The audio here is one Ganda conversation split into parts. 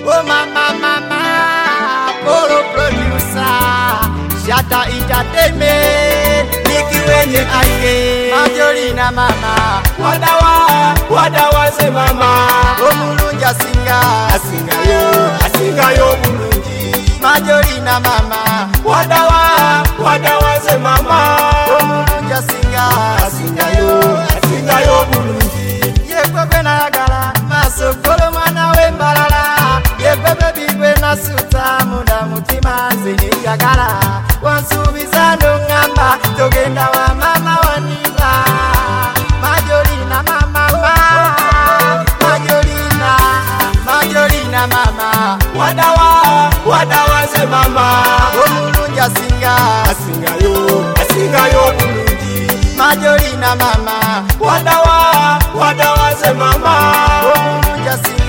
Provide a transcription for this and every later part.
Oh mama, Polo producer, Shatta Entertainment, Niki wenye ake, Majorina mama, Wadawa se mama, oh mulungi asinga yo mulungi, Majorina mama, Wadawa se mama, oh mulungi asinga yo mulungi. Yekwebe nayagala masokolo mwana wembalala, yekwebe bigwe nasuta muda mutima nze niyagala, wansuubiza n'oŋŋamba togenda wa mama wanimba. Majorina mama, Majorina mama, Wadawa se mama, omulungi asinga yo mulungi. Majorina mama, Wadawa se mama, omulungi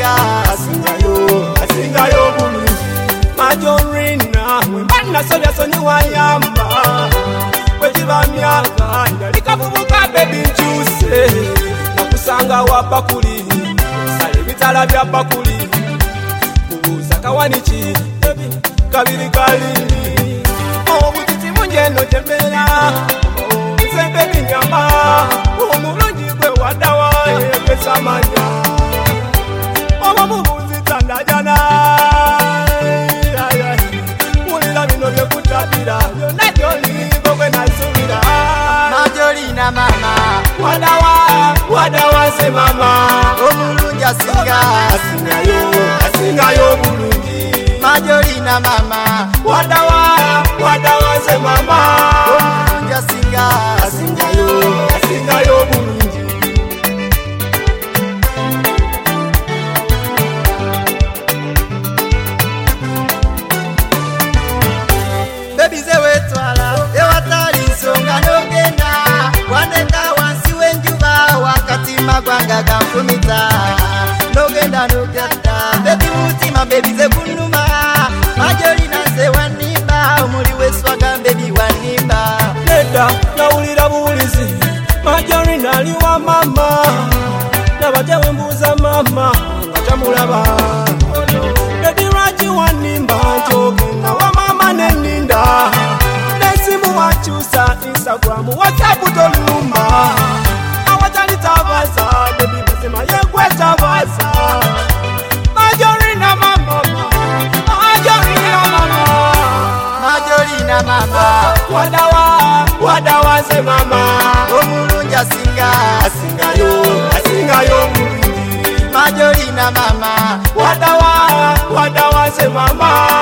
asinga yo mulungi. Majorina wembana sonyi wayamba, wejiba myaka ndalika bubuka baby nchuse, nakusanga wapakuli sale bitala bya bakuli, bubuza kawanichi kabiri kalili, obutiti munjeno jembera nze baby nyama, omulungi gwe Wadawa yepesa manya, omubuzi tandajana mulira bino byekutabira byonna gyoligo gwe nasubira. Majorina mama, Wadawa se mama, omulungi asinga yo bulungi. Majorina mama, Wadawa se mama, omulungi asinga yo bulungi. baby ze wetwala ewatali nsonga n'ogenda, waneka wansi w'enjuba wakatima gwanga ganfumita, n'ogenda n'ogatta baby mutima baby ze kunnuma. Majorina nze wanimba, omuli weswaga baby wanimba. Nedda nawulira buwulizi, Majorina ali wa mama, nabate wembuuza mama nga tamulaba. Baby lwaki wanimba njogenda wa mama neninda, nesimu wakyusa Instagram WhatsApp tolumba, awatali tabaza baby mazima yegwe tabaza. Majorina mama, Majorina mama, Wadawa se mama, omulungi asinga yo mulungi. Majorina mama, Wadawa se mama,